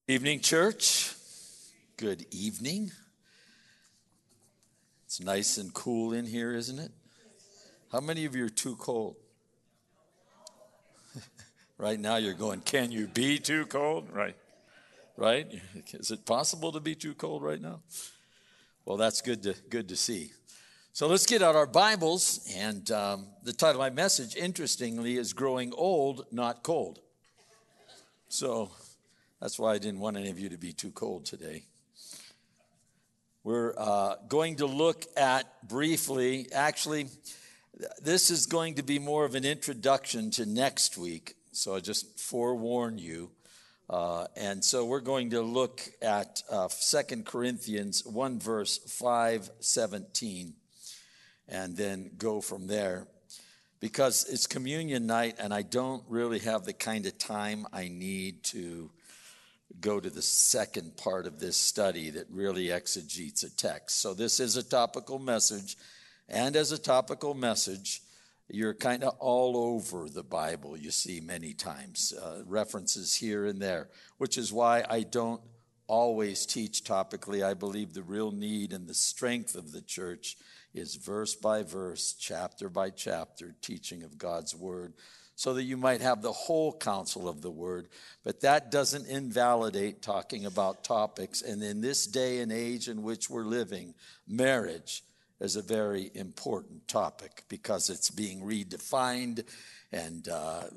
Evening, church. Good evening. It's nice and cool in here, isn't it? How many of you are too cold? Right now you're going, can you be too cold? Right? Is it possible to be too cold right now? Well, that's good to see. So let's get out our Bibles, and the title of my message, interestingly, is Growing Old, Not Cold. So that's why I didn't want any of you to be too cold today. We're going to look at briefly, actually, this is going to be more of an introduction to next week, so I just forewarn you. And so we're going to look at 2 Corinthians 1 verse 5:17 and then go from there. Because it's communion night and I don't really have the kind of time I need to go to the second part of this study that really exegetes a text. So this is a topical message, and as a topical message, you're kind of all over the Bible, you see many times, references here and there, which is why I don't always teach topically. I believe the real need and the strength of the church is verse by verse, chapter by chapter, teaching of God's word, so that you might have the whole counsel of the word. But that doesn't invalidate talking about topics. And in this day and age in which we're living, marriage is a very important topic because it's being redefined, and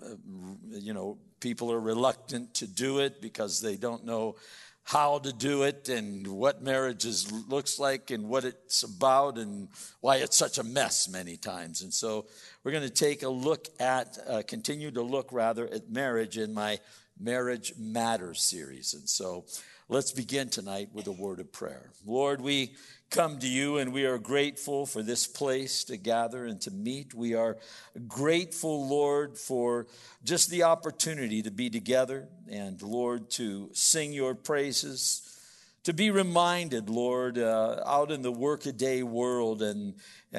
people are reluctant to do it because they don't know how to do it and what marriage looks like and what it's about and why it's such a mess many times. And so we're going to take a look at, continue to look rather at marriage in my Marriage Matters series. And so let's begin tonight with a word of prayer. Lord, we come to you and we are grateful for this place to gather and to meet. We are grateful, Lord, for just the opportunity to be together and, Lord, to sing your praises, to be reminded, Lord, out in the workaday world and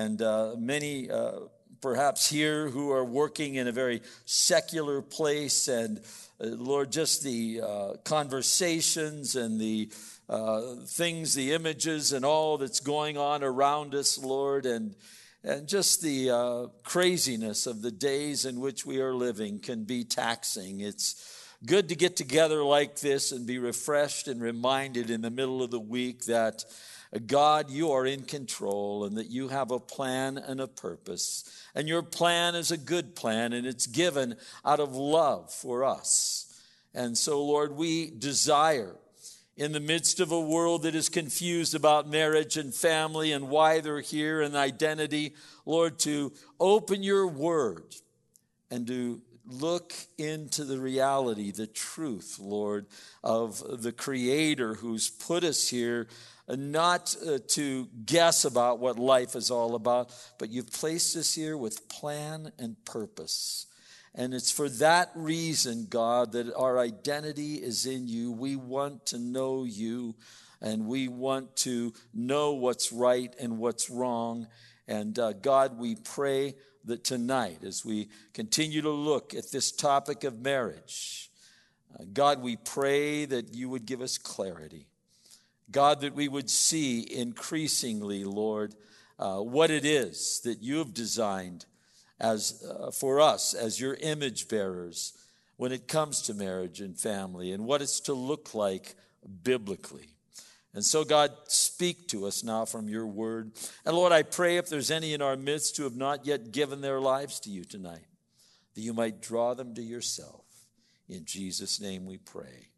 many perhaps here who are working in a very secular place, and Lord, just the conversations and the things, the images and all that's going on around us, Lord, and just the craziness of the days in which we are living can be taxing. It's good to get together like this and be refreshed and reminded in the middle of the week that God, you are in control and that you have a plan and a purpose. And your plan is a good plan, and it's given out of love for us. And so, Lord, we desire, in the midst of a world that is confused about marriage and family and why they're here and identity, Lord, to open your word and to look into the reality, the truth, Lord, of the Creator who's put us here, not to guess about what life is all about, but you've placed us here with plan and purpose. And it's for that reason, God, that our identity is in you. We want to know you, and we want to know what's right and what's wrong. And God, we pray that tonight, as we continue to look at this topic of marriage, God, we pray that you would give us clarity. God, that we would see increasingly, Lord, what it is that you have designed as for us as your image bearers when it comes to marriage and family and what it's to look like biblically. And so, God, speak to us now from your word. And Lord, I pray if there's any in our midst who have not yet given their lives to you tonight, that you might draw them to yourself. In Jesus' name we pray.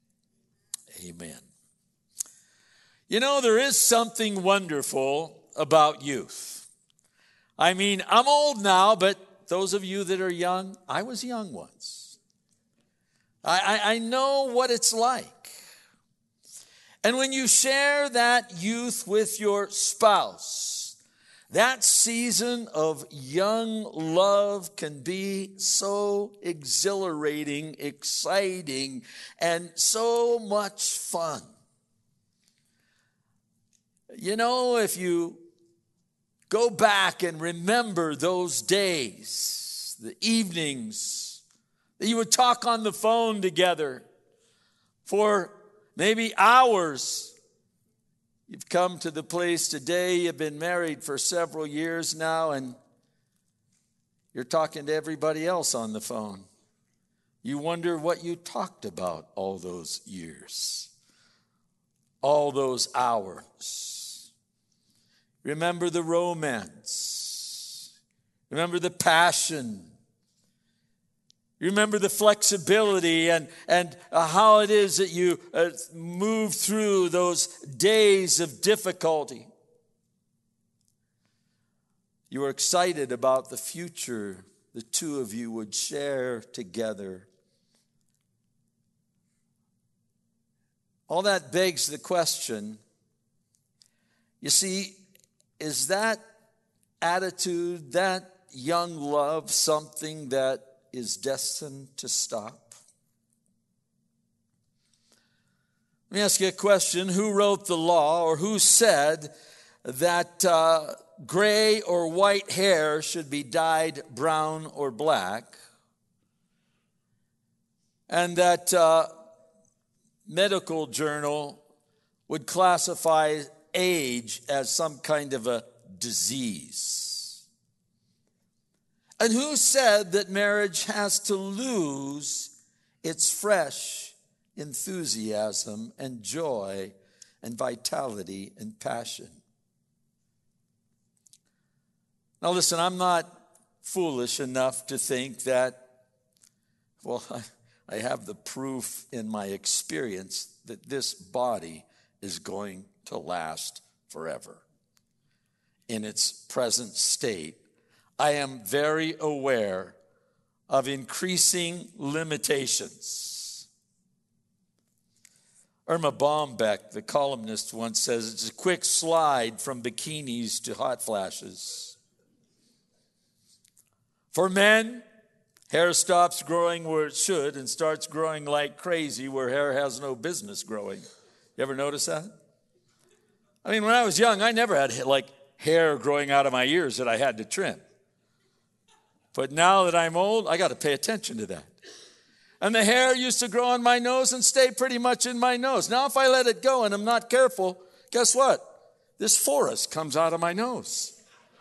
Amen. You know, there is something wonderful about youth. I mean, I'm old now, but those of you that are young, I was young once. I know what it's like. And when you share that youth with your spouse, that season of young love can be so exhilarating, exciting, and so much fun. You know, if you go back and remember those days, the evenings that you would talk on the phone together for maybe hours. You've come to the place today, you've been married for several years now, and you're talking to everybody else on the phone. You wonder what you talked about all those years, all those hours. Remember the romance. Remember the passion. Remember the flexibility and how it is that you move through those days of difficulty. You were excited about the future the two of you would share together. All that begs the question, you see, is that attitude, that young love, something that is destined to stop? Let me ask you a question. Who wrote the law, or who said that gray or white hair should be dyed brown or black, and that medical journal would classify age as some kind of a disease? And who said that marriage has to lose its fresh enthusiasm and joy and vitality and passion? Now listen, I'm not foolish enough to think that, well, I have the proof in my experience that this body is going to last forever. In its present state, I am very aware of increasing limitations. Irma Bombeck, the columnist, once says it's a quick slide from bikinis to hot flashes. For men, hair stops growing where it should and starts growing like crazy where hair has no business growing. You ever notice that? I mean, when I was young, I never had hair growing out of my ears that I had to trim. But now that I'm old, I got to pay attention to that. And the hair used to grow on my nose and stay pretty much in my nose. Now if I let it go and I'm not careful, guess what? This forest comes out of my nose.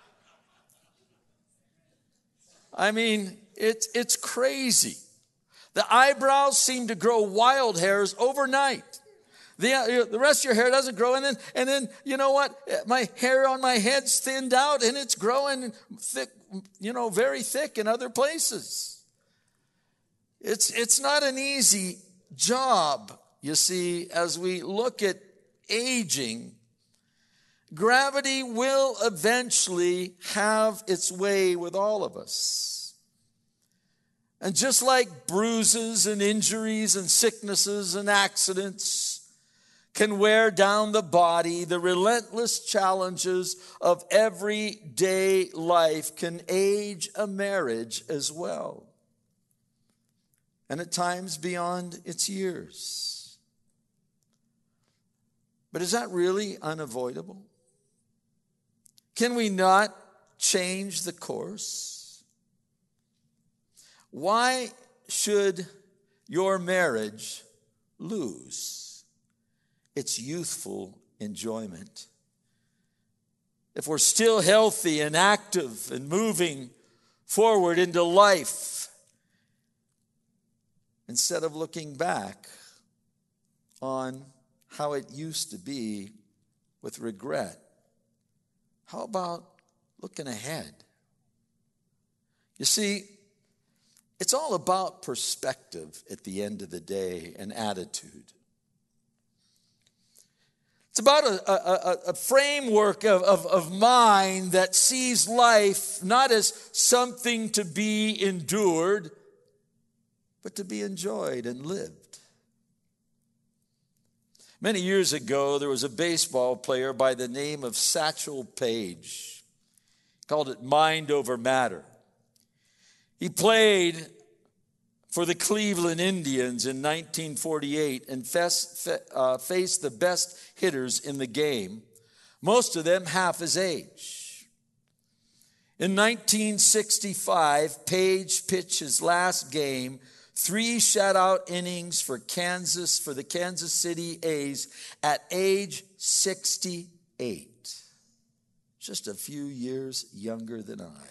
I mean, it's crazy. The eyebrows seem to grow wild hairs overnight. The rest of your hair doesn't grow, and then you know what? My hair on my head's thinned out, and it's growing thick, very thick in other places. It's not an easy job, you see, as we look at aging. Gravity will eventually have its way with all of us. And just like bruises and injuries and sicknesses and accidents can wear down the body, the relentless challenges of everyday life can age a marriage as well. And at times beyond its years. But is that really unavoidable? Can we not change the course? Why should your marriage lose its youthful enjoyment? If we're still healthy and active and moving forward into life, instead of looking back on how it used to be with regret, how about looking ahead? You see, it's all about perspective at the end of the day and attitude. It's about a framework of mind that sees life not as something to be endured, but to be enjoyed and lived. Many years ago, there was a baseball player by the name of Satchel Paige. He called it mind over matter. He played for the Cleveland Indians in 1948 and faced the best hitters in the game, most of them half his age. In 1965, Page pitched his last game 3 shutout innings for the Kansas City A's at age 68. Just a few years younger than I.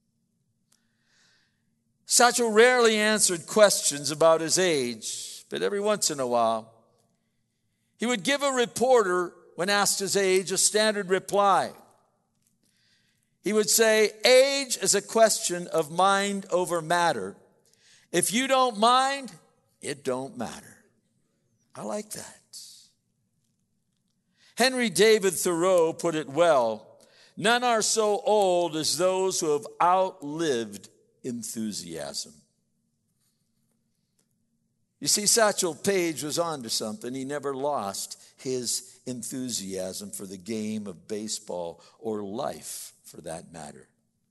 Satchel rarely answered questions about his age, but every once in a while, he would give a reporter, when asked his age, a standard reply. He would say, age is a question of mind over matter. If you don't mind, it don't matter. I like that. Henry David Thoreau put it well. None are so old as those who have outlived enthusiasm. You see, Satchel Paige was on to something. He never lost his enthusiasm for the game of baseball or life, for that matter.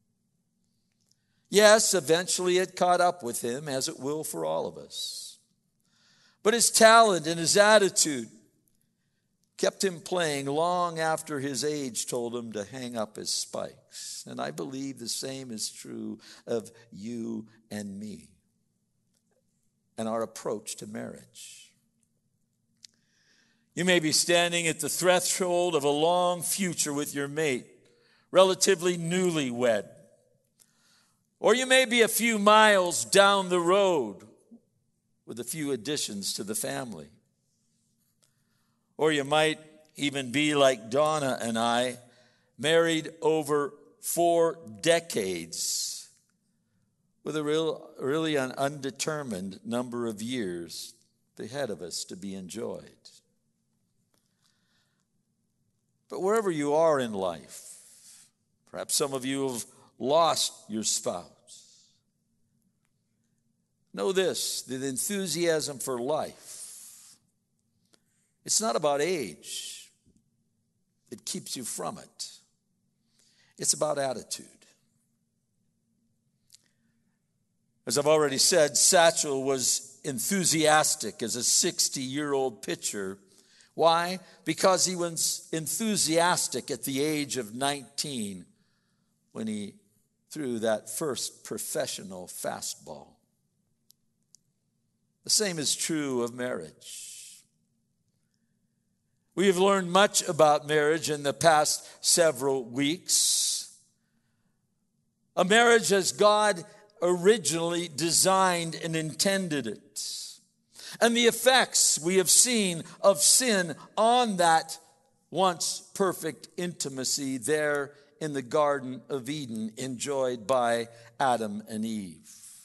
Yes, eventually it caught up with him, as it will for all of us. But his talent and his attitude kept him playing long after his age told him to hang up his spikes. And I believe the same is true of you and me and our approach to marriage. You may be standing at the threshold of a long future with your mate, relatively newlywed. Or you may be a few miles down the road with a few additions to the family. Or you might even be like Donna and I, married over 4 decades with a really an undetermined number of years ahead of us to be enjoyed. But wherever you are in life, perhaps some of you have lost your spouse. Know this, that enthusiasm for life, it's not about age. It keeps you from it. It's about attitude. As I've already said, Satchel was enthusiastic as a 60-year-old pitcher. Why? Because he was enthusiastic at the age of 19 when he threw that first professional fastball. The same is true of marriage. We have learned much about marriage in the past several weeks. A marriage as God originally designed and intended it. And the effects we have seen of sin on that once perfect intimacy there in the Garden of Eden enjoyed by Adam and Eve.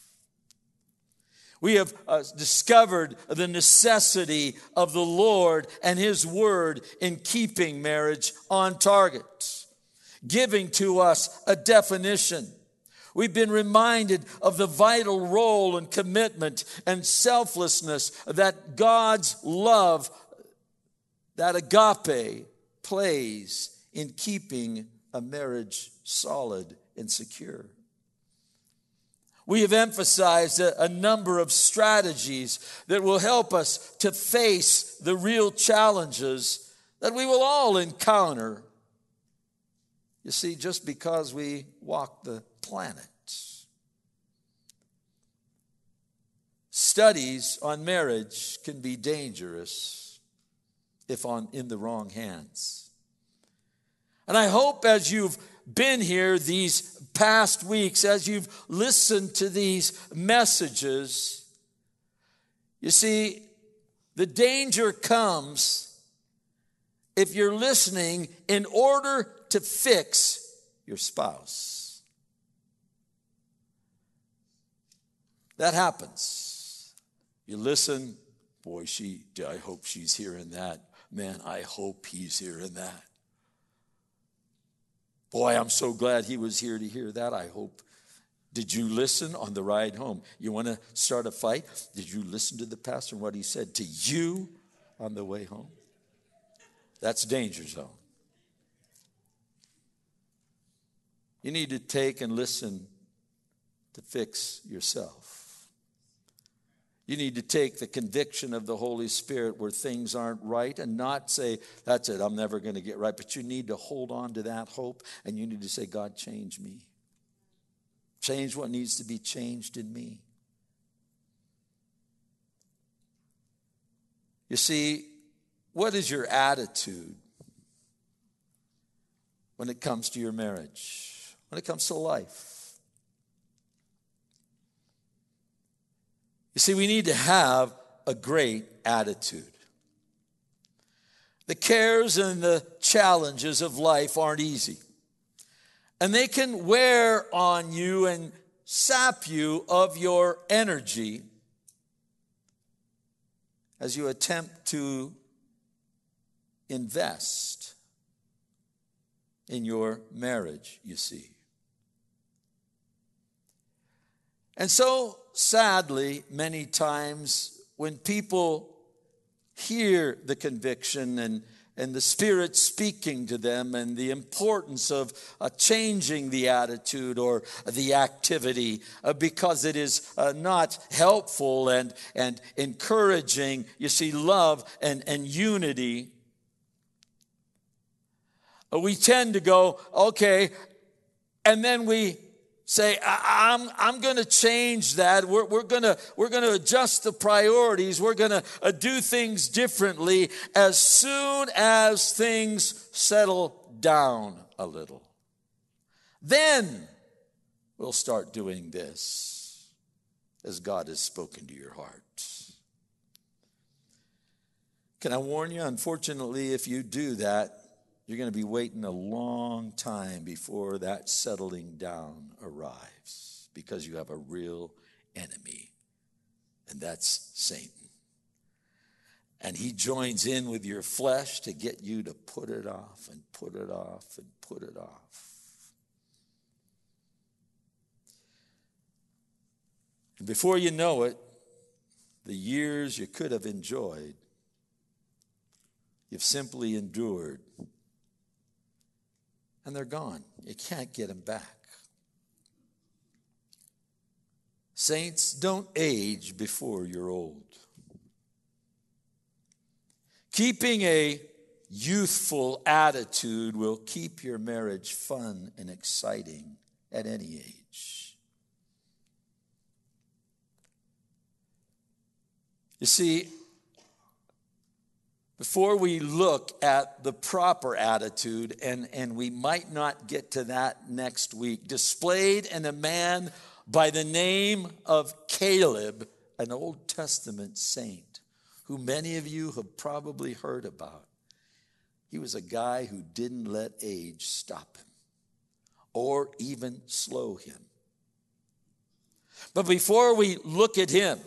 We have discovered the necessity of the Lord and His Word in keeping marriage on target, giving to us a definition. We've been reminded of the vital role and commitment and selflessness that God's love, that agape, plays in keeping a marriage solid and secure. We have emphasized a number of strategies that will help us to face the real challenges that we will all encounter. You see, just because we walk the planet. Studies on marriage can be dangerous if in the wrong hands. And I hope as you've been here these past weeks, as you've listened to these messages, you see, the danger comes if you're listening in order to fix your spouse. That happens. You listen, boy, I hope she's hearing that. Man, I hope he's hearing that. Boy, I'm so glad he was here to hear that. I hope. Did you listen on the ride home? You want to start a fight? Did you listen to the pastor and what he said to you on the way home? That's danger zone. You need to take and listen to fix yourself. You need to take the conviction of the Holy Spirit where things aren't right and not say, that's it, I'm never going to get right. But you need to hold on to that hope and you need to say, God, change me. Change what needs to be changed in me. You see, what is your attitude when it comes to your marriage, when it comes to life? You see, we need to have a great attitude. The cares and the challenges of life aren't easy. And they can wear on you and sap you of your energy as you attempt to invest in your marriage, you see. And so, sadly, many times when people hear the conviction and the Spirit speaking to them and the importance of changing the attitude or the activity because it is not helpful and encouraging, you see, love and unity, we tend to go, okay, and then we say, I'm going to change that. We're going to adjust the priorities. We're going to do things differently as soon as things settle down a little. Then we'll start doing this as God has spoken to your heart. Can I warn you? Unfortunately, if you do that, you're going to be waiting a long time before that settling down arrives because you have a real enemy, and that's Satan. And he joins in with your flesh to get you to put it off and put it off and put it off. And before you know it, the years you could have enjoyed, you've simply endured. And they're gone. You can't get them back. Saints, don't age before you're old. Keeping a youthful attitude will keep your marriage fun and exciting at any age. You see, before we look at the proper attitude, and we might not get to that next week, displayed in a man by the name of Caleb, an Old Testament saint, who many of you have probably heard about. He was a guy who didn't let age stop him or even slow him. But before we look at him,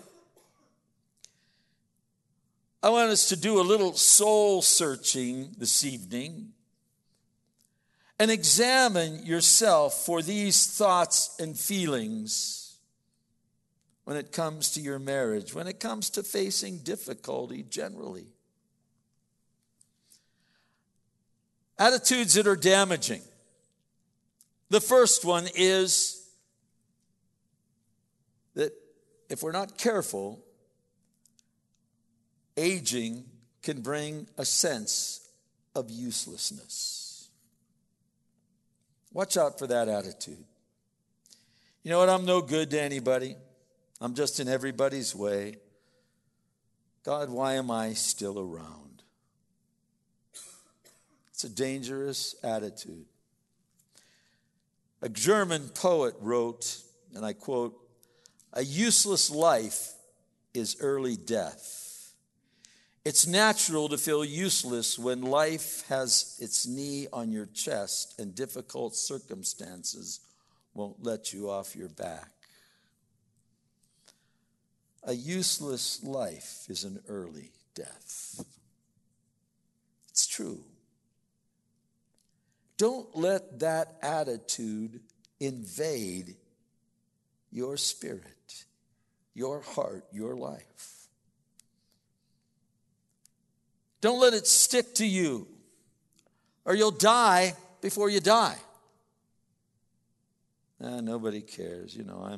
I want us to do a little soul searching this evening and examine yourself for these thoughts and feelings when it comes to your marriage, when it comes to facing difficulty generally. Attitudes that are damaging. The first one is that if we're not careful, aging can bring a sense of uselessness. Watch out for that attitude. You know what? I'm no good to anybody. I'm just in everybody's way. God, why am I still around? It's a dangerous attitude. A German poet wrote, and I quote, "A useless life is early death. It's natural to feel useless when life has its knee on your chest and difficult circumstances won't let you off your back." A useless life is an early death. It's true. Don't let that attitude invade your spirit, your heart, your life. Don't let it stick to you, or you'll die before you die. Nobody cares.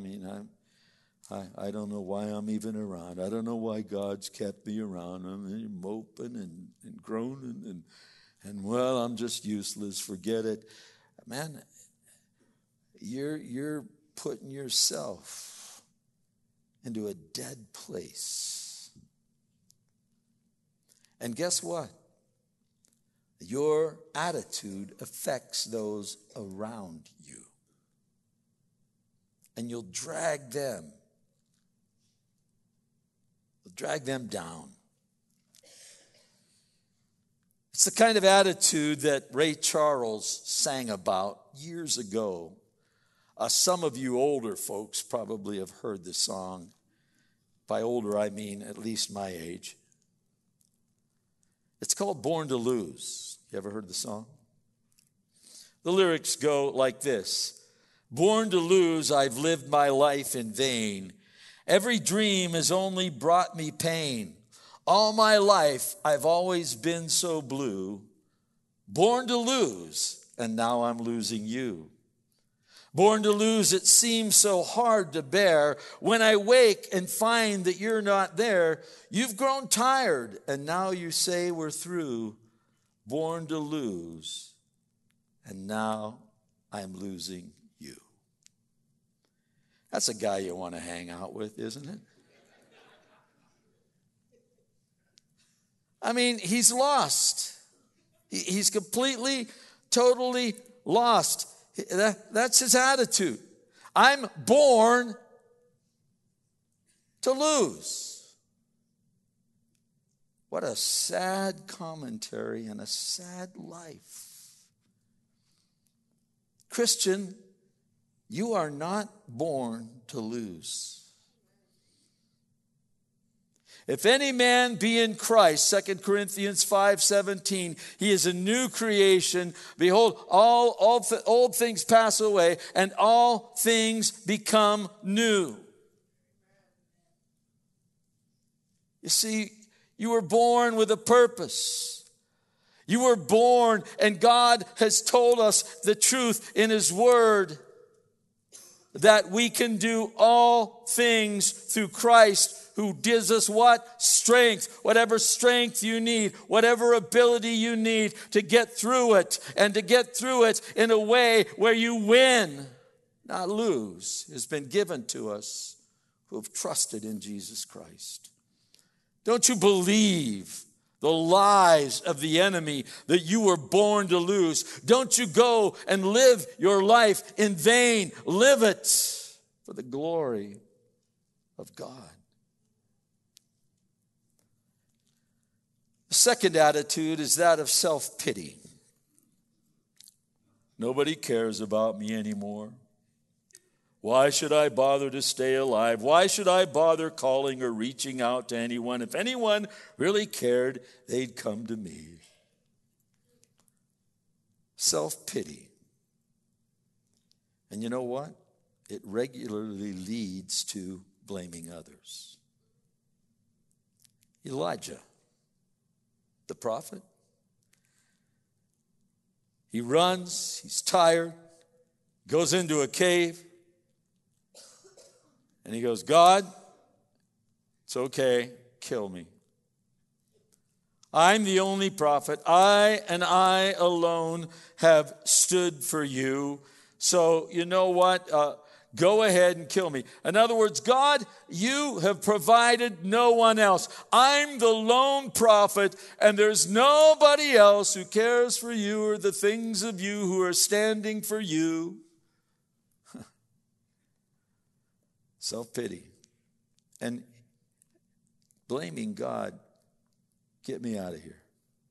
I don't know why I'm even around. I don't know why God's kept me around. I'm moping and groaning and well, I'm just useless. Forget it. Man, you're putting yourself into a dead place. And guess what? Your attitude affects those around you. And you'll drag them. You'll drag them down. It's the kind of attitude that Ray Charles sang about years ago. Some of you older folks probably have heard the song. By older, I mean at least my age. It's called Born to Lose. You ever heard the song? The lyrics go like this. Born to lose, I've lived my life in vain. Every dream has only brought me pain. All my life, I've always been so blue. Born to lose, and now I'm losing you. Born to lose, it seems so hard to bear. When I wake and find that you're not there, you've grown tired, and now you say we're through. Born to lose, and now I'm losing you. That's a guy you want to hang out with, isn't it? I mean, he's lost. He's completely, totally lost. That's his attitude. I'm born to lose. What a sad commentary and a sad life. Christian, you are not born to lose. If any man be in Christ, 2 Corinthians 5:17, he is a new creation. Behold, all old things pass away, and all things become new. You see, you were born with a purpose. You were born, and God has told us the truth in His Word, that we can do all things through Christ who gives us what? Strength. Whatever strength you need, whatever ability you need to get through it, and to get through it in a way where you win, not lose, has been given to us who have trusted in Jesus Christ. Don't you believe the lies of the enemy that you were born to lose? Don't you go and live your life in vain. Live it for the glory of God. The second attitude is that of self-pity. Nobody cares about me anymore. Why should I bother to stay alive? Why should I bother calling or reaching out to anyone? If anyone really cared, they'd come to me. Self-pity. And you know what? It regularly leads to blaming others. Elijah, the prophet, he runs, he's tired, goes into a cave, and he goes, God, it's okay, kill me. I'm the only prophet. I and I alone have stood for you. So you know what? Go ahead and kill me. In other words, God, you have provided no one else. I'm the lone prophet, and there's nobody else who cares for you or the things of you who are standing for you. Self-pity. And blaming God, get me out of here.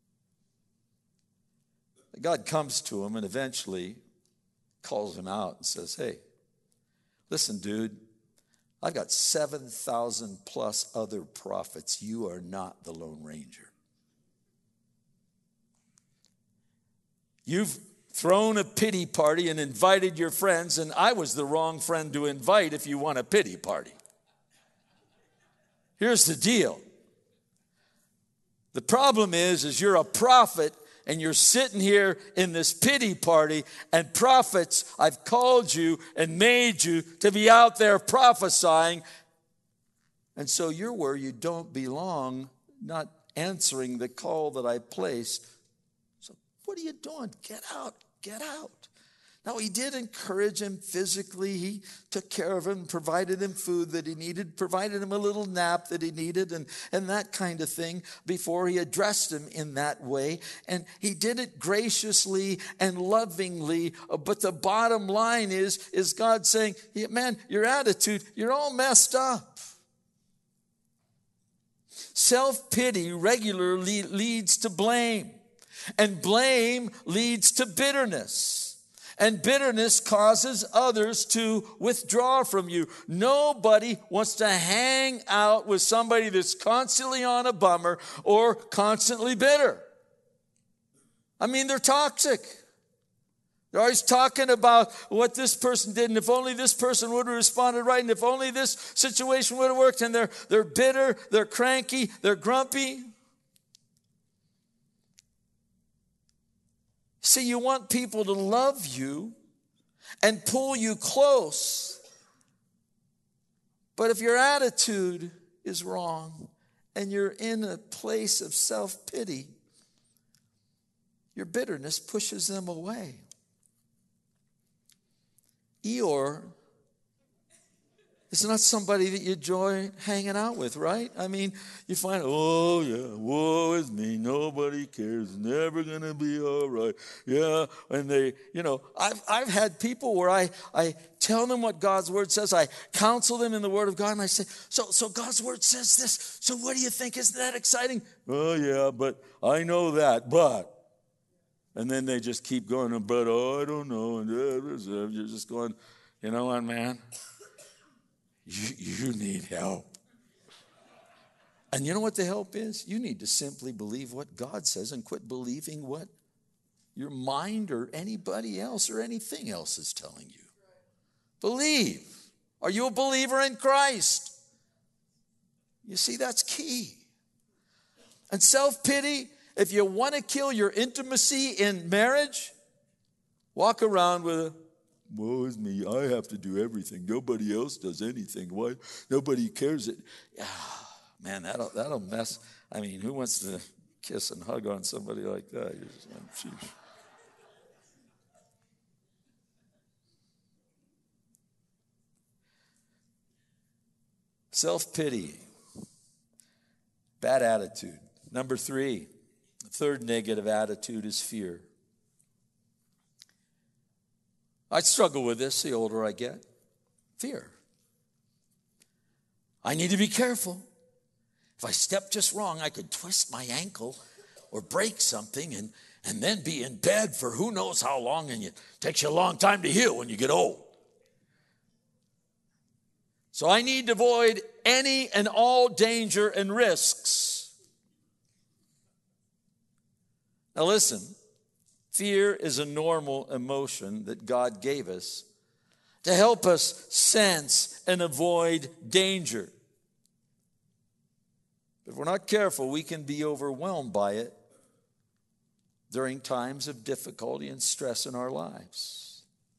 God comes to him and eventually calls him out and says, hey, listen, dude, I've got 7,000 plus other prophets. You are not the Lone Ranger. You've thrown a pity party and invited your friends, and I was the wrong friend to invite if you want a pity party. Here's the deal. The problem is you're a prophet, and you're sitting here in this pity party, and prophets, I've called you and made you to be out there prophesying, and so you're where you don't belong, not answering the call that I placed. So what are you doing? Get out, get out. Now, he did encourage him physically. He took care of him, provided him food that he needed, provided him a little nap that he needed, and that kind of thing before he addressed him in that way. And he did it graciously and lovingly. But the bottom line is God saying, yeah, man, your attitude, you're all messed up. Self-pity regularly leads to blame, and blame leads to bitterness. And bitterness causes others to withdraw from you. Nobody wants to hang out with somebody that's constantly on a bummer or constantly bitter. I mean, they're toxic. They're always talking about what this person did, and if only this person would have responded right, and if only this situation would have worked, and they're bitter, they're cranky, they're grumpy. See, you want people to love you and pull you close. But if your attitude is wrong and you're in a place of self-pity, your bitterness pushes them away. Eeyore is not somebody that you enjoy hanging out with, right? I mean, you find, oh yeah, woe is me, nobody cares, never gonna be all right. Yeah, and they, I've had people where I tell them what God's word says, I counsel them in the word of God, and I say, so God's word says this, so what do you think? Isn't that exciting? Oh yeah, but I know that, but. And then they just keep going, but I don't know, and you're just going, you know what, man? You need help. And you know what the help is? You need to simply believe what God says and quit believing what your mind or anybody else or anything else is telling you. Believe. Are you a believer in Christ? You see, that's key. And self-pity, if you want to kill your intimacy in marriage, walk around with a, woe is me, I have to do everything. Nobody else does anything. Why? Nobody cares. Man, that'll mess. I mean, who wants to kiss and hug on somebody like that? You're just like, sheesh. Self-pity. Bad attitude. Number 3, the third negative attitude is fear. I struggle with this the older I get. Fear. I need to be careful. If I step just wrong, I could twist my ankle or break something and then be in bed for who knows how long, and it takes you a long time to heal when you get old. So I need to avoid any and all danger and risks. Now listen. Fear is a normal emotion that God gave us to help us sense and avoid danger. But if we're not careful, we can be overwhelmed by it during times of difficulty and stress in our lives.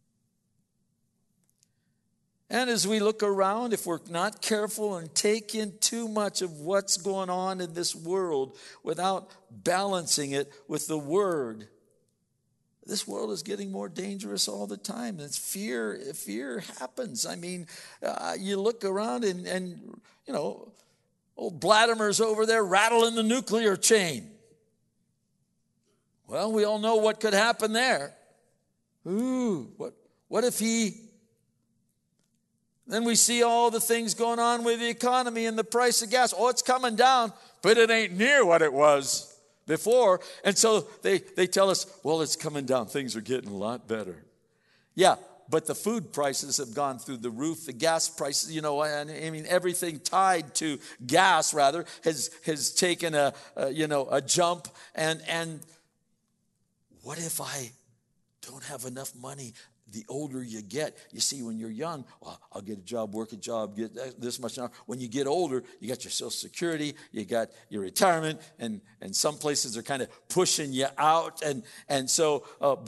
And as we look around, if we're not careful and take in too much of what's going on in this world without balancing it with the Word, this world is getting more dangerous all the time. It's fear happens. I mean, you look around and old Vladimir's over there rattling the nuclear chain. Well, we all know what could happen there. Ooh, what if he... Then we see all the things going on with the economy and the price of gas. Oh, it's coming down, but it ain't near what it was before. And so they tell us, well, it's coming down. Things are getting a lot better. Yeah, but the food prices have gone through the roof. The gas prices, everything tied to gas, rather, has taken a jump. And what if I don't have enough money? The older you get, you see, when you're young, well, I'll get a job, work a job, get this much now. When you get older, you got your Social Security, you got your retirement, and some places are kind of pushing you out. And so,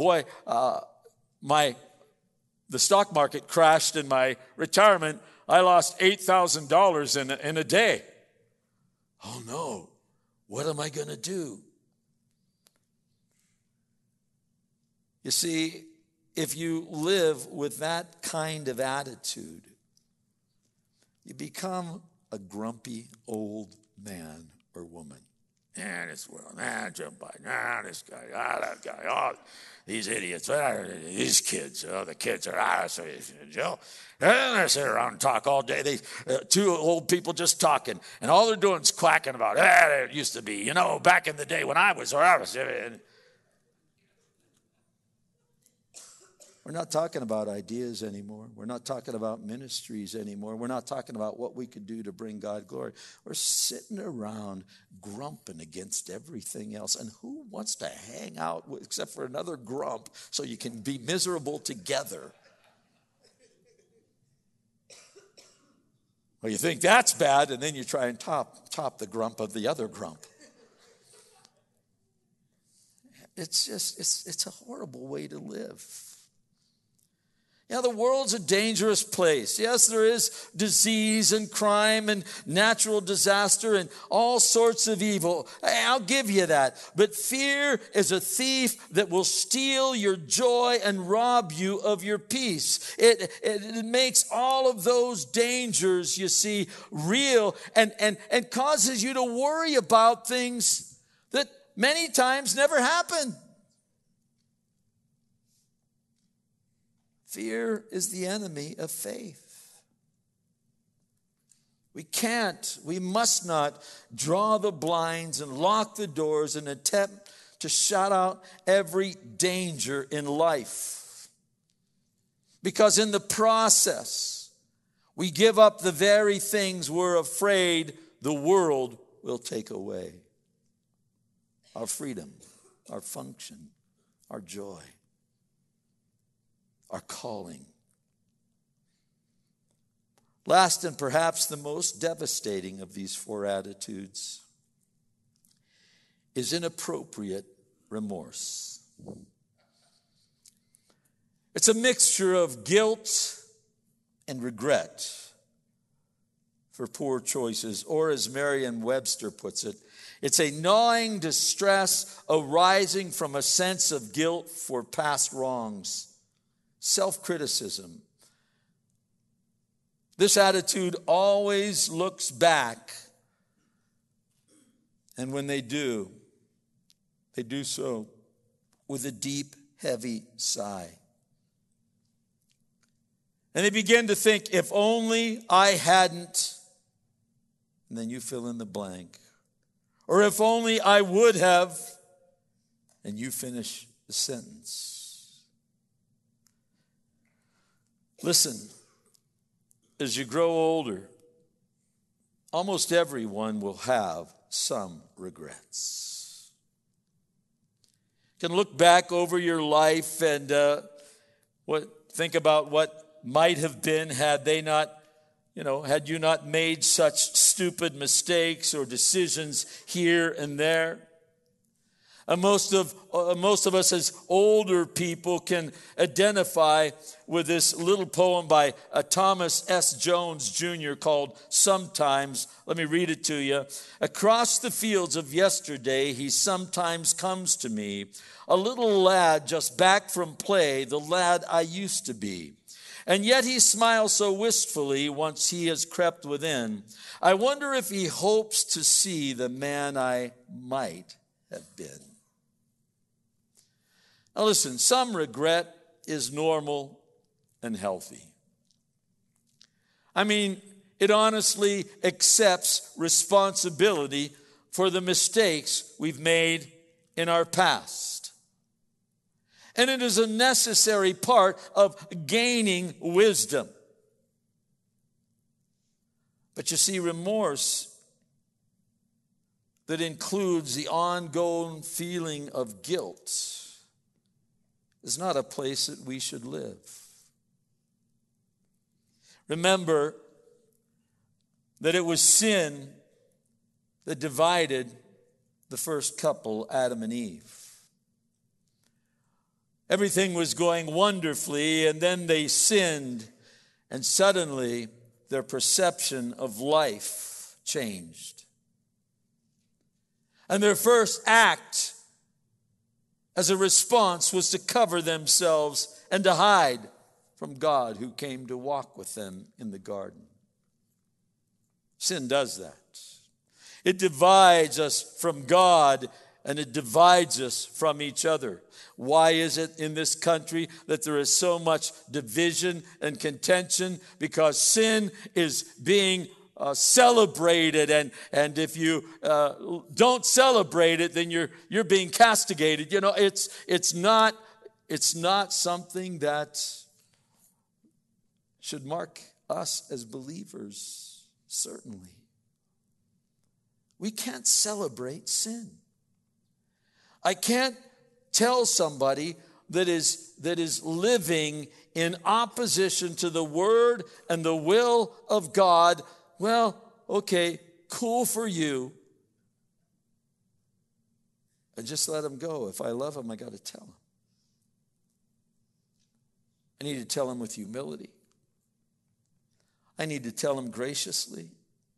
the stock market crashed in my retirement. I lost $8,000 in a day. Oh no, what am I going to do? You see, if you live with that kind of attitude, you become a grumpy old man or woman. This world, Joe Biden, this guy, that guy, these idiots, these kids, the kids are, Joe. And they sit around and talk all day. Two old people just talking, and all they're doing is quacking about, it used to be, back in the day when I was. We're not talking about ideas anymore. We're not talking about ministries anymore. We're not talking about what we could do to bring God glory. We're sitting around grumping against everything else. And who wants to hang out except for another grump so you can be miserable together? Well, you think that's bad, and then you try and top the grump of the other grump. It's a horrible way to live. The world's a dangerous place. Yes, there is disease and crime and natural disaster and all sorts of evil. I'll give you that. But fear is a thief that will steal your joy and rob you of your peace. It makes all of those dangers, you see, real and causes you to worry about things that many times never happen. Fear is the enemy of faith. We must not draw the blinds and lock the doors and attempt to shut out every danger in life. Because in the process, we give up the very things we're afraid the world will take away. Our freedom, our function, our joy, our calling. Last and perhaps the most devastating of these four attitudes is inappropriate remorse. It's a mixture of guilt and regret for poor choices, or as Merriam-Webster puts it, it's a gnawing distress arising from a sense of guilt for past wrongs. Self-criticism. This attitude always looks back, and when they do so with a deep, heavy sigh. And they begin to think, if only I hadn't, and then you fill in the blank. Or if only I would have, and you finish the sentence. Listen, as you grow older, almost everyone will have some regrets. You can look back over your life and think about what might have been had you not made such stupid mistakes or decisions here and there. And most of us as older people can identify with this little poem by Thomas S. Jones Jr. called Sometimes. Let me read it to you. Across the fields of yesterday, he sometimes comes to me, a little lad just back from play, the lad I used to be. And yet he smiles so wistfully once he has crept within. I wonder if he hopes to see the man I might have been. Now listen, some regret is normal and healthy. It honestly accepts responsibility for the mistakes we've made in our past. And it is a necessary part of gaining wisdom. But you see, remorse that includes the ongoing feeling of guilt is not a place that we should live. Remember that it was sin that divided the first couple, Adam and Eve. Everything was going wonderfully, and then they sinned, and suddenly their perception of life changed. And their first act as a response was to cover themselves and to hide from God who came to walk with them in the garden. Sin does that. It divides us from God, and it divides us from each other. Why is it in this country that there is so much division and contention? Because sin is being celebrated, and if you don't celebrate it, then you're being castigated. You know, it's not something that should mark us as believers. Certainly, we can't celebrate sin. I can't tell somebody that is living in opposition to the word and the will of God, well, okay, cool for you. And just let him go. If I love him, I got to tell him. I need to tell him with humility. I need to tell him graciously.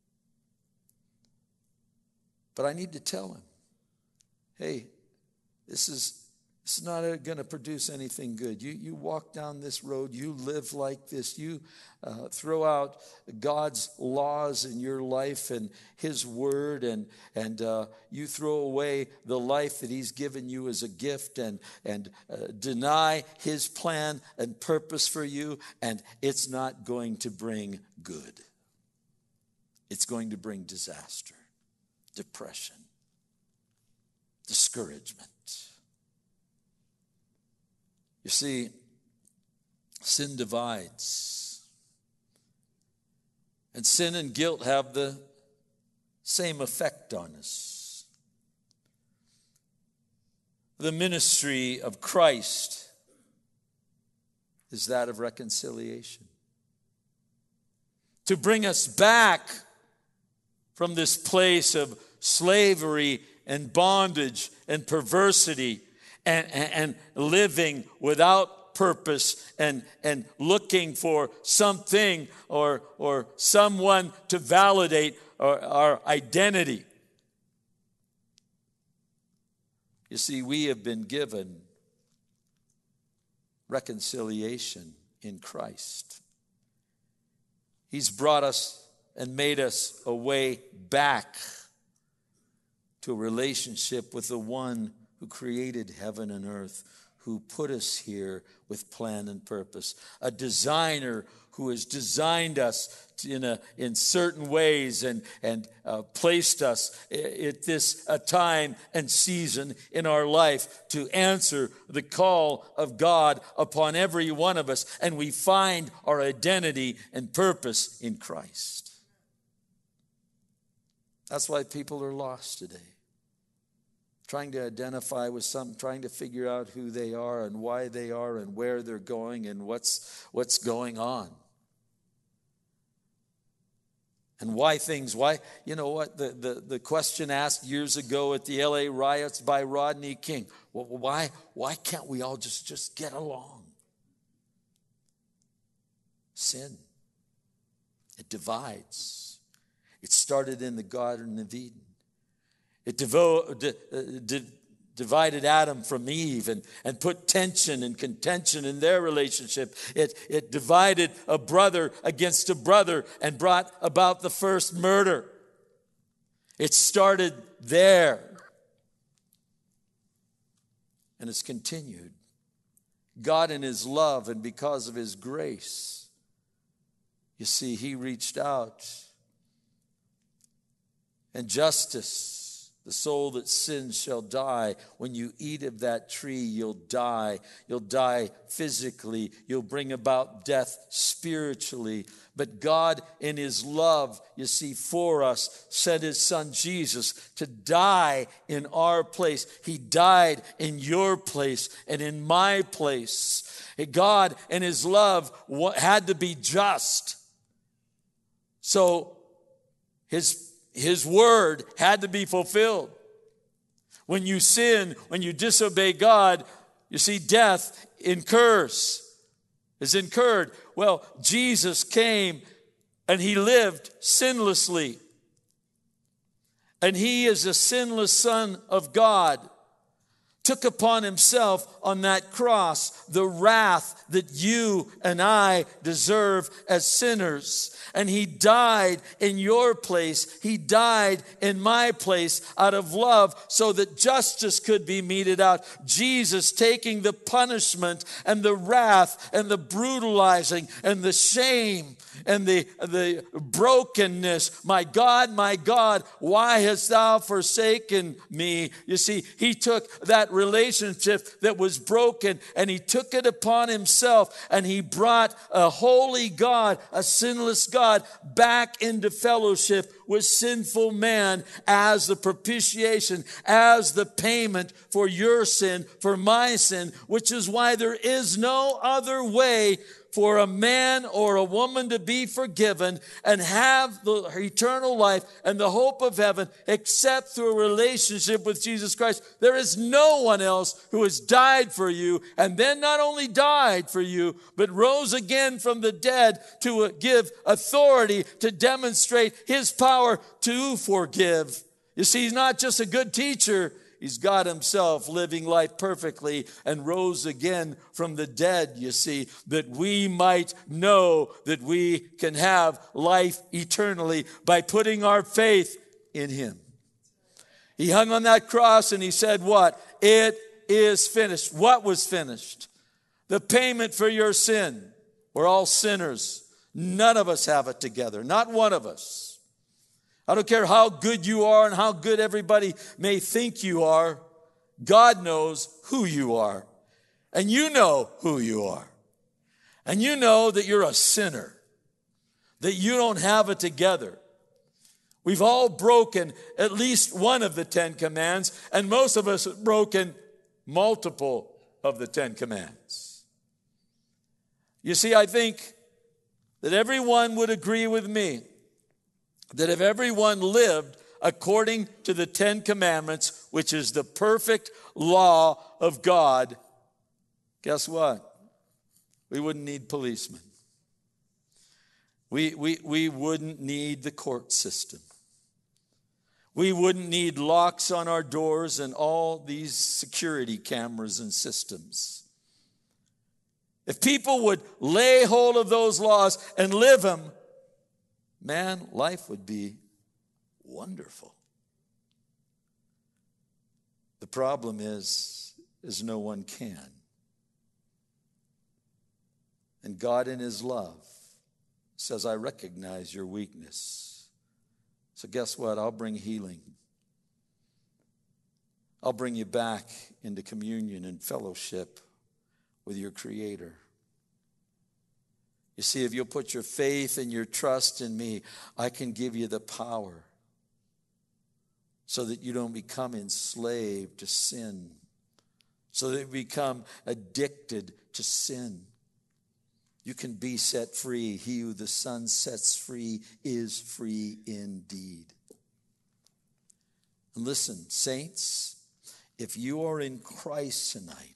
But I need to tell him, hey, this is not going to produce anything good. You walk down this road, you live like this, you throw out God's laws in your life and his word, and you throw away the life that he's given you as a gift and deny his plan and purpose for you, and it's not going to bring good. It's going to bring disaster, depression, discouragement. You see, sin divides. And sin and guilt have the same effect on us. The ministry of Christ is that of reconciliation. To bring us back from this place of slavery and bondage and perversity and living without purpose and looking for something or someone to validate our identity. You see, we have been given reconciliation in Christ. He's brought us and made us a way back to a relationship with the one who created heaven and earth, who put us here with plan and purpose. A designer who has designed us in certain ways and placed us at this time and season in our life to answer the call of God upon every one of us. And we find our identity and purpose in Christ. That's why people are lost today. Trying to identify with something, trying to figure out who they are and why they are and where they're going and what's going on. And why, you know what, the question asked years ago at the LA riots by Rodney King, well, why can't we all just get along? Sin. It divides. It started in the Garden of Eden. It divided Adam from Eve and put tension and contention in their relationship. It divided a brother against a brother and brought about the first murder. It started there. And it's continued. God in his love and because of his grace, you see, he reached out. And justice. The soul that sins shall die. When you eat of that tree, you'll die. You'll die physically. You'll bring about death spiritually. But God, in his love, you see, for us, sent his son Jesus to die in our place. He died in your place and in my place. God, in his love, had to be just. So his word had to be fulfilled. When you sin, when you disobey God, you see, death is incurred. Well, Jesus came and he lived sinlessly. And he is a sinless Son of God took upon himself on that cross the wrath that you and I deserve as sinners. And he died in your place. He died in my place out of love so that justice could be meted out. Jesus taking the punishment and the wrath and the brutalizing and the shame and the brokenness. My God, why hast thou forsaken me? You see, he took that relationship that was broken and he took it upon himself, and he brought a holy God, a sinless God, back into fellowship with sinful man as the propitiation, as the payment for your sin, for my sin, which is why there is no other way for a man or a woman to be forgiven and have the eternal life and the hope of heaven except through a relationship with Jesus Christ. There is no one else who has died for you, and then not only died for you, but rose again from the dead to give authority to demonstrate his power to forgive. You see, he's not just a good teacher. He's God himself living life perfectly and rose again from the dead, you see, that we might know that we can have life eternally by putting our faith in him. He hung on that cross and he said what? It is finished. What was finished? The payment for your sin. We're all sinners. None of us have it together. Not one of us. I don't care how good you are and how good everybody may think you are. God knows who you are. And you know who you are. And you know that you're a sinner. That you don't have it together. We've all broken at least one of the 10 commands. And most of us have broken multiple of the 10 commands. You see, I think that everyone would agree with me that if everyone lived according to the 10 commandments, which is the perfect law of God, guess what? We wouldn't need policemen. We wouldn't need the court system. We wouldn't need locks on our doors and all these security cameras and systems. If people would lay hold of those laws and live them, man, life would be wonderful. The problem is no one can. And God in his love says, I recognize your weakness. So guess what? I'll bring healing. I'll bring you back into communion and fellowship with your Creator. You see, if you'll put your faith and your trust in me, I can give you the power so that you don't become enslaved to sin, so that you become addicted to sin. You can be set free. He who the Son sets free is free indeed. And listen, saints, if you are in Christ tonight,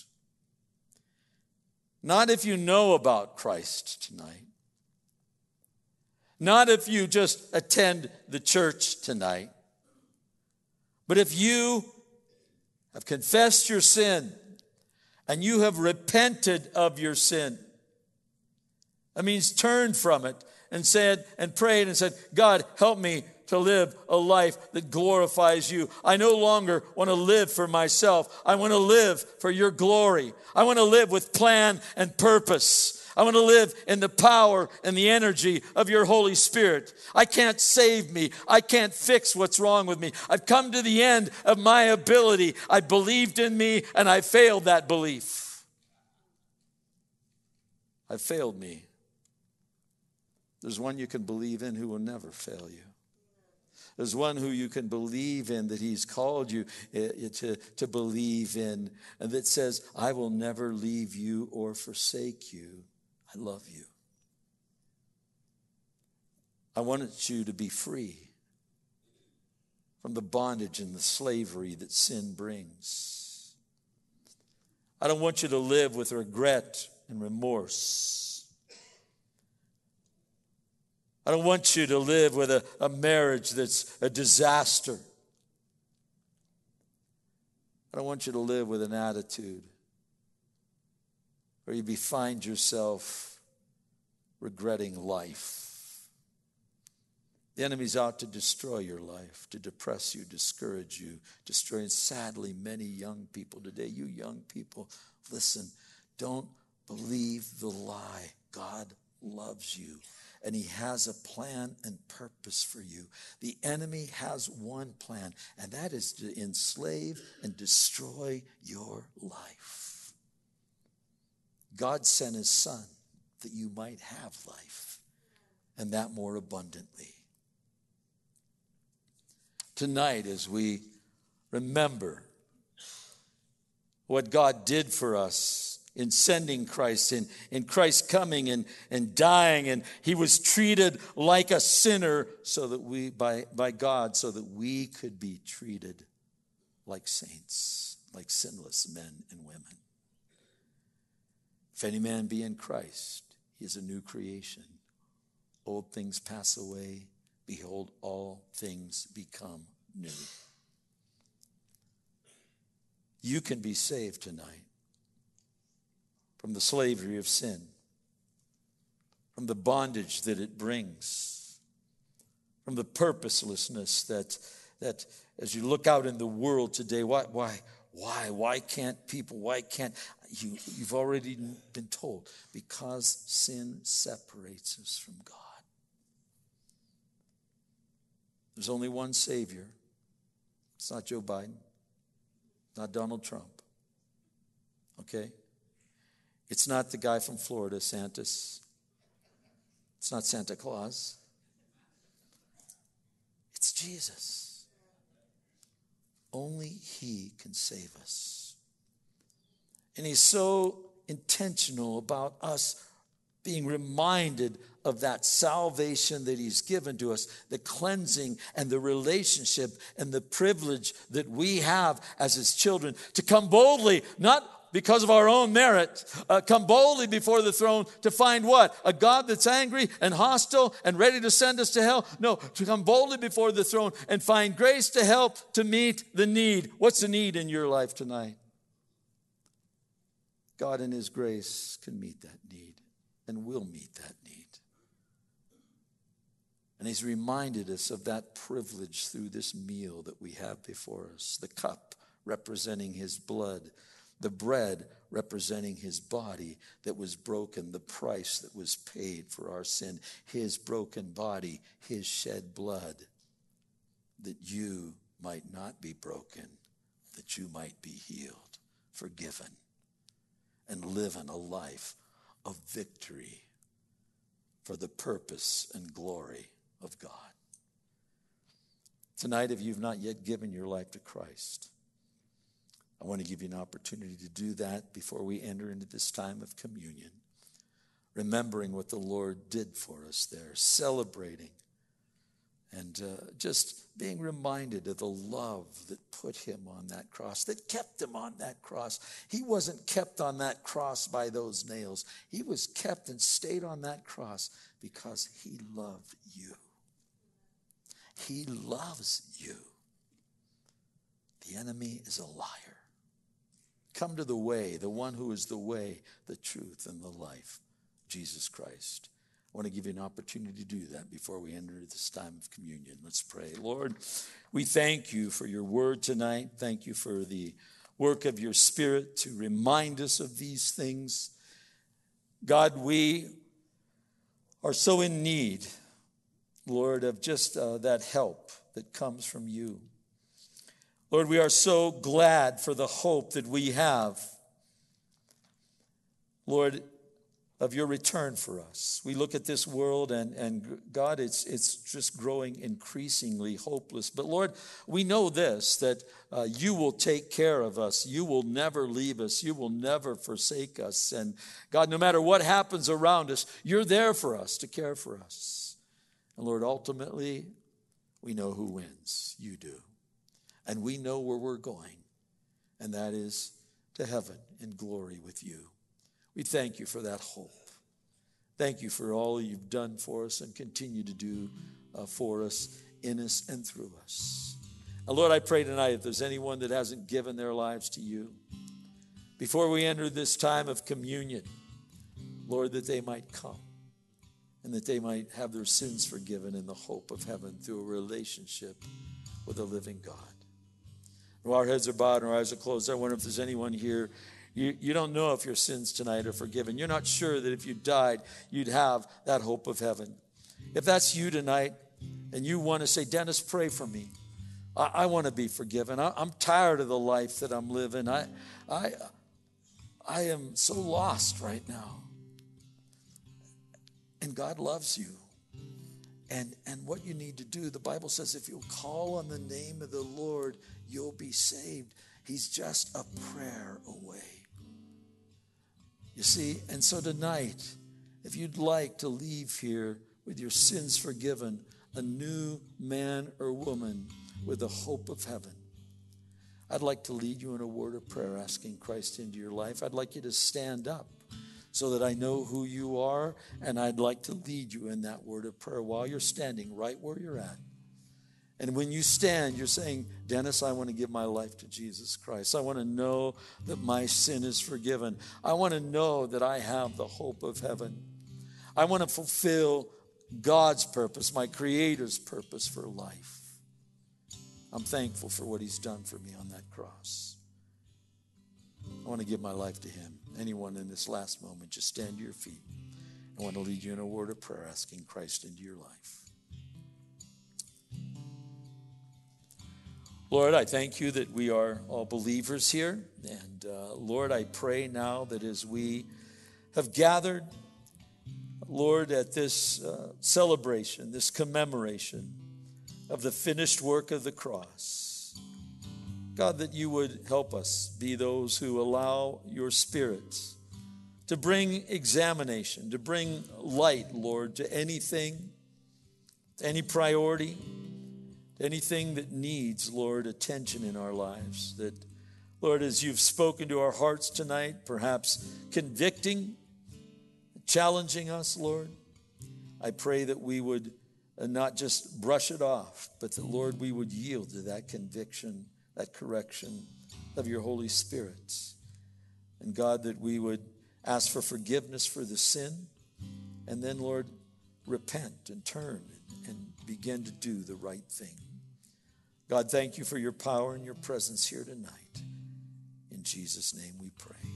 not if you know about Christ tonight. Not if you just attend the church tonight. But if you have confessed your sin and you have repented of your sin, that means turned from it and said and prayed and said, God, help me to live a life that glorifies you. I no longer want to live for myself. I want to live for your glory. I want to live with plan and purpose. I want to live in the power and the energy of your Holy Spirit. I can't save me. I can't fix what's wrong with me. I've come to the end of my ability. I believed in me and I failed that belief. I failed me. There's one you can believe in who will never fail you. There's one who you can believe in, that he's called you to believe in, and that says, I will never leave you or forsake you. I love you. I want you to be free from the bondage and the slavery that sin brings. I don't want you to live with regret and remorse. I don't want you to live with a marriage that's a disaster. I don't want you to live with an attitude where you find yourself regretting life. The enemy's out to destroy your life, to depress you, discourage you, destroy. And sadly, many young people today, you young people, listen, don't believe the lie. God loves you, and he has a plan and purpose for you. The enemy has one plan, and that is to enslave and destroy your life. God sent his son that you might have life, and that more abundantly. Tonight, as we remember what God did for us in sending Christ, in Christ coming and dying, and he was treated like a sinner so that we, by God, so that we could be treated like saints, like sinless men and women. If any man be in Christ, he is a new creation. Old things pass away. Behold, all things become new. You can be saved tonight from the slavery of sin, from the bondage that it brings, from the purposelessness that as you look out in the world today, why can't people, you've already been told, because sin separates us from God. There's only one Savior. It's not Joe Biden, not Donald Trump. Okay? It's not the guy from Florida, Santas. It's not Santa Claus. It's Jesus. Only he can save us. And he's so intentional about us being reminded of that salvation that he's given to us, the cleansing and the relationship and the privilege that we have as his children to come boldly, not because of our own merit, come boldly before the throne to find what? A God that's angry and hostile and ready to send us to hell? No, to come boldly before the throne and find grace to help to meet the need. What's the need in your life tonight? God in his grace can meet that need and will meet that need. And he's reminded us of that privilege through this meal that we have before us. The cup representing his blood, the bread representing his body that was broken, the price that was paid for our sin, his broken body, his shed blood, that you might not be broken, that you might be healed, forgiven, and live in a life of victory for the purpose and glory of God. Tonight, if you've not yet given your life to Christ, I want to give you an opportunity to do that before we enter into this time of communion, remembering what the Lord did for us there, celebrating, and just being reminded of the love that put him on that cross, that kept him on that cross. He wasn't kept on that cross by those nails. He was kept and stayed on that cross because he loved you. He loves you. The enemy is a liar. Come to the way, the one who is the way, the truth, and the life, Jesus Christ. I want to give you an opportunity to do that before we enter this time of communion. Let's pray. Lord, we thank you for your word tonight. Thank you for the work of your Spirit to remind us of these things. God, we are so in need, Lord, of just that help that comes from you. Lord, we are so glad for the hope that we have, Lord, of your return for us. We look at this world and God, it's just growing increasingly hopeless. But Lord, we know this, that you will take care of us. You will never leave us. You will never forsake us. And God, no matter what happens around us, you're there for us to care for us. And Lord, ultimately, we know who wins. You do. And we know where we're going, and that is to heaven in glory with you. We thank you for that hope. Thank you for all you've done for us and continue to do for us, in us, and through us. Lord, I pray tonight if there's anyone that hasn't given their lives to you, before we enter this time of communion, Lord, that they might come and that they might have their sins forgiven in the hope of heaven through a relationship with a living God. While our heads are bowed and our eyes are closed, I wonder if there's anyone here, you don't know if your sins tonight are forgiven. You're not sure that if you died, you'd have that hope of heaven. If that's you tonight and you want to say, Dennis, pray for me. I want to be forgiven. I'm tired of the life that I'm living. I am so lost right now. And God loves you. And what you need to do, the Bible says, if you'll call on the name of the Lord, you'll be saved. He's just a prayer away. You see, and so tonight, if you'd like to leave here with your sins forgiven, a new man or woman with the hope of heaven, I'd like to lead you in a word of prayer, asking Christ into your life. I'd like you to stand up so that I know who you are, and I'd like to lead you in that word of prayer while you're standing right where you're at. And when you stand, you're saying, Dennis, I want to give my life to Jesus Christ. I want to know that my sin is forgiven. I want to know that I have the hope of heaven. I want to fulfill God's purpose, my Creator's purpose for life. I'm thankful for what He's done for me on that cross. I want to give my life to Him. Anyone in this last moment, just stand to your feet. I want to lead you in a word of prayer, asking Christ into your life. Lord, I thank you that we are all believers here. And Lord, I pray now that as we have gathered, Lord, at this celebration, this commemoration of the finished work of the cross, God, that you would help us be those who allow your Spirit to bring examination, to bring light, Lord, to anything, to any priority, to anything that needs, Lord, attention in our lives. That, Lord, as you've spoken to our hearts tonight, perhaps convicting, challenging us, Lord, I pray that we would not just brush it off, but that, Lord, we would yield to that conviction, that correction of your Holy Spirit. And God, that we would ask for forgiveness for the sin, and then, Lord, repent and turn and begin to do the right thing. God, thank you for your power and your presence here tonight. In Jesus' name we pray.